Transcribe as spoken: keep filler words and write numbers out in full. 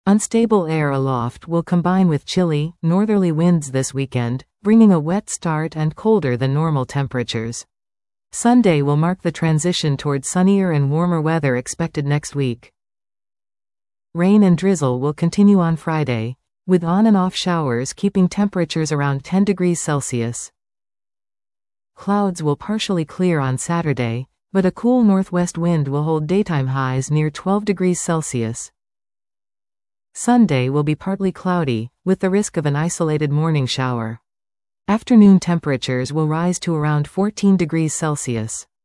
Unstable air aloft will combine with chilly, northerly winds this weekend, bringing a wet start and colder than normal temperatures. Sunday will mark the transition toward sunnier and warmer weather expected next week. Rain and drizzle will continue on Friday, with on and off showers keeping temperatures around ten degrees Celsius. Clouds will partially clear on Saturday, but a cool northwest wind will hold daytime highs near twelve degrees Celsius. Sunday will be partly cloudy, with the risk of an isolated morning shower. Afternoon temperatures will rise to around fourteen degrees Celsius.